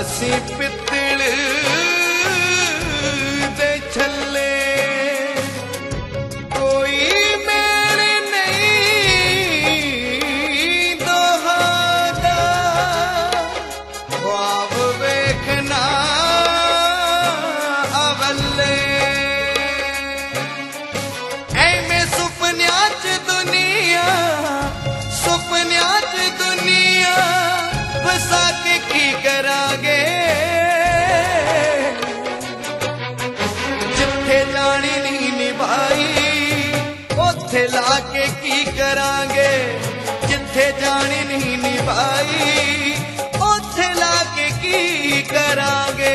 ਅਸੀਂ ਪਿੱਤਲ ਦੇ ਛੱਲੇ ਕੋਈ ਮੇਲ ਨਹੀਂ ਦੋਹਾਂ ਦਾ ख्वाब ਵੇਖਣਾ ਅਵੱਲੇ ਐਵੇਂ ਸੁਪਨਿਆਂ ਚ ਦੁਨੀਆ ਵਸਾ ਕੇ ਕੀ ਕਰਾਂਗੇ ਜਿੱਥੇ ਜਾਣੀ ਨਹੀਂ ਨਿਭਾਈ ਉੱਥੇ ਲਾ ਕੇ ਕੀ ਕਰਾਂਗੇ ਜਿੱਥੇ ਜਾਣੀ ਨਹੀਂ ਨਿਭਾਈ ਉੱਥੇ ਲਾ ਕੇ ਕੀ ਕਰਾਂਗੇ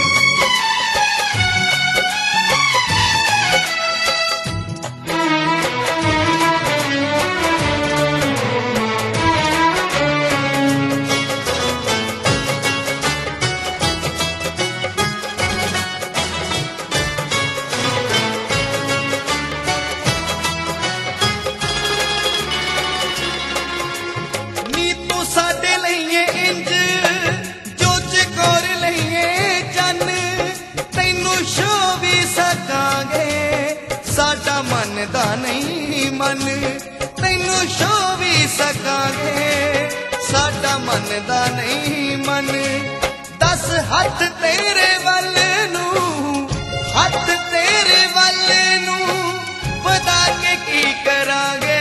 ਸਾਡਾ ਮੰਨਦਾ ਨਹੀਂ ਮਨ ਤੈਨੂੰ ਛੋ ਵੀ ਸਕਾਂਗੇ ਸਾਡਾ ਮੰਨਦਾ ਨਹੀਂ ਮਨ ਦਸ ਹੱਥ ਤੇਰੇ ਵੱਲ ਨੂੰ ਹੱਥ ਤੇਰੇ ਵੱਲ ਨੂੰ ਵਧਾ ਕੇ ਕੀ ਕਰਾਂਗੇ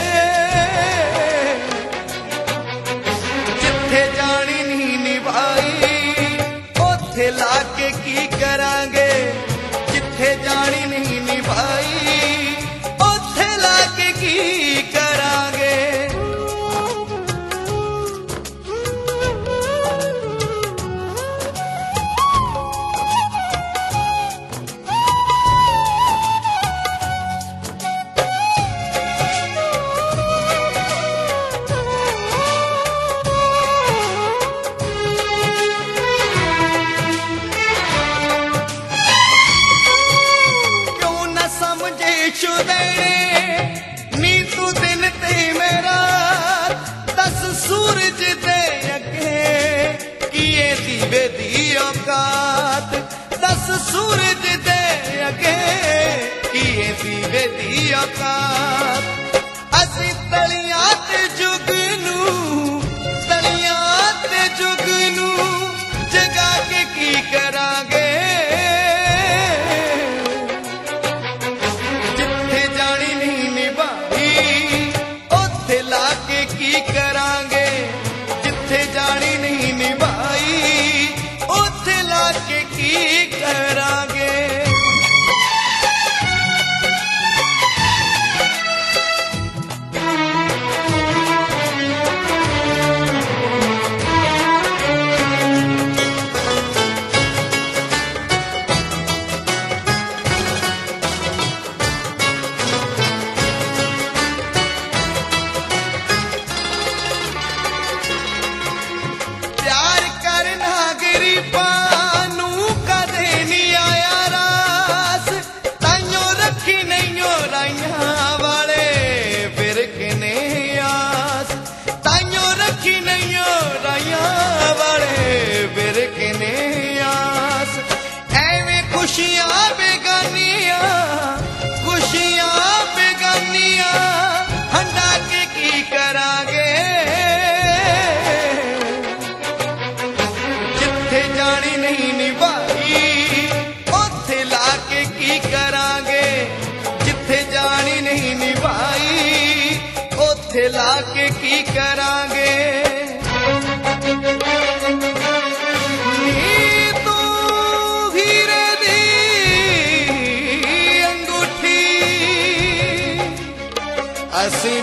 ਜਿੱਥੇ ਜਾਣੀ ਨਹੀਂ ਨਿਭਾਈ ਉੱਥੇ ਲਾ ਕੇ ਕੀ ਕਰਾਂਗੇ ਜਿੱਥੇ ਜਾਣੀ ਨਹੀਂ ਨਿਭਾਈ ਉੱਥੇ ਲਾ ਕੇ ਕੀ ਕਰਾਂਗੇ ਨੀ ਤੂੰ ਦਿਨ ਤੇ ਮੇਰਾ ਦਸ ਸੂਰਜ ਦੇ ਅੱਗੇ ਕੀਏ ਦੀਵੇ ਦੀ ਔਕਾਤ ਦਸ ਸੂਰਜ ਦੇ ਅੱਗੇ ਕੀਏ ਦੀਵੇ ਦੀ ਔਕਾਤ ਅਸੀਂ ਤਲੀਆਂ ਤੇ ਜੁਗ ਨੂੰ ਜਗਾ ਕੇ ਕੀ ਕਰਾਂਗੇ ਕੀ ਕਰਾਂਗੇ ਜਿੱਥੇ ਜਾਣੀ ਨਹੀਂ ਨਿਭਾਈ ਉੱਥੇ ਲਾ ਕੇ ਕੀ ਕਰਾਂਗੇ ਖੁਸ਼ੀਆਂ ਬੇਗਾਨੀਆਂ ਹੰਡਾ ਕੇ ਕੀ ਕਰਾਂਗੇ ਜਿੱਥੇ ਜਾਣੀ ਨਹੀਂ ਨਿਭਾਈ ਉੱਥੇ ਲਾ ਕੇ ਕੀ ਕਰਾਂਗੇ ਜਿੱਥੇ ਜਾਣੀ ਨਹੀਂ ਨਿਭਾਈ ਉੱਥੇ ਲਾ ਕੇ ਕੀ ਕਰਾਂਗੇ ਅਸੀਂ